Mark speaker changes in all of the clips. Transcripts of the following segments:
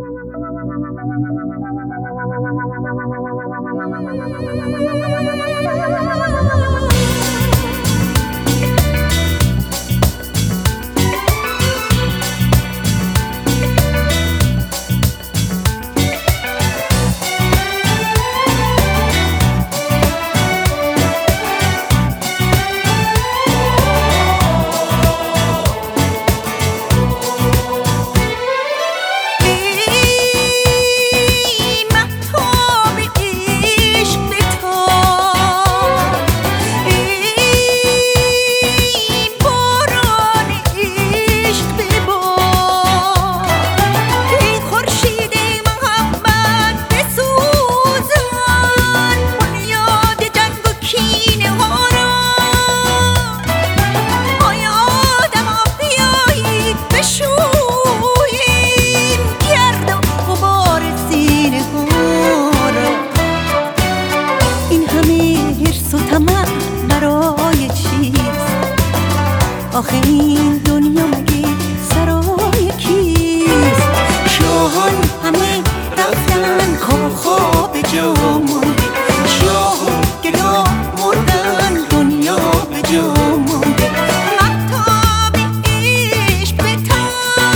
Speaker 1: آخه این دنیا مگه سرای کیست؟ شاهان همه رفتن کاخا به جا مونده، شاه و گدا مردن دنیا به جا مونده. مهتاب عشق بتاب،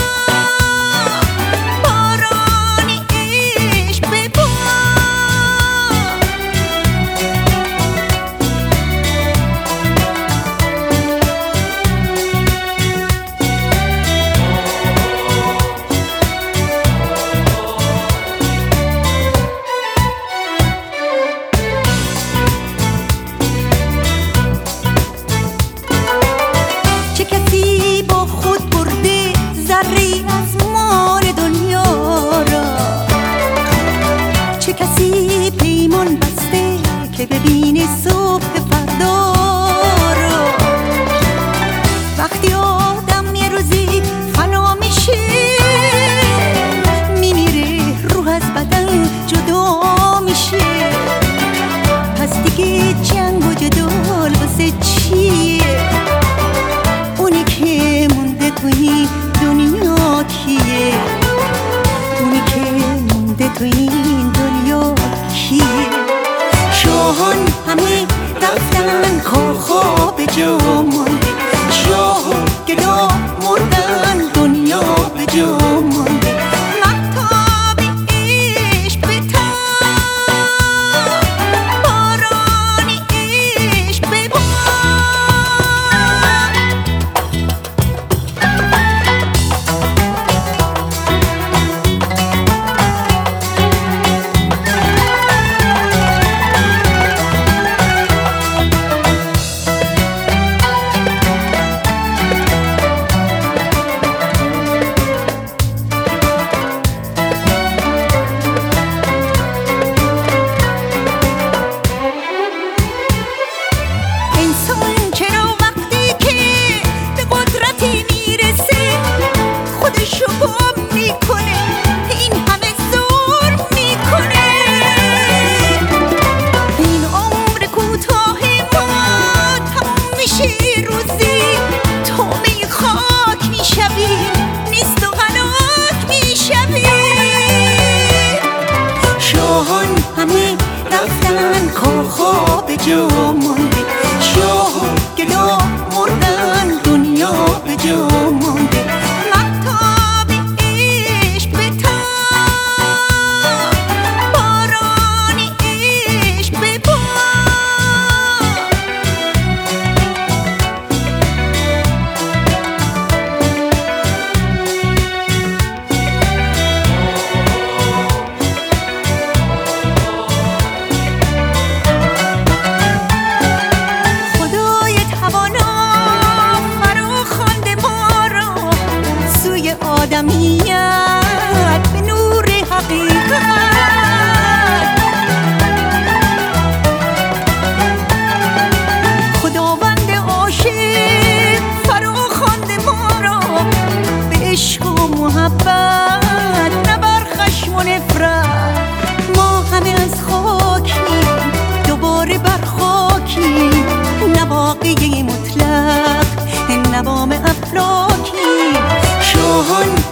Speaker 1: باران عشق ببار. چه کسی پیمان بسته که ببینه صبح فردا را؟ وقتی آدم یه روزی فنا میشه، میمیره، روح از بدن جدا میشه. پس دیگه جنگ و جدال واسه چیه؟ اونی که مونده توی دنیا کیه؟ اونی که مونده توی این دنیا کیه؟ شاهان همه رفتن کاخا به جا مونده، شاه و گدا مردن دنیا به جا مونده. مهتاب عشق بتاب، باران عشق ببار. همه رفتن کاخا به جا مونده، شاه و گدا مردن دنیا به جا مونده. مهتاب عشق بتاب، باران عشق ببار. آدمیت به نور حقیقت، خداوند عاشق فرا خوانده ما را به عشق و محبت، نه بر خشم و نفرت. ما همه از خاکیم، دوباره بر خاکیم، نه واقعی مطلق، نه وام افلاکی. شاهان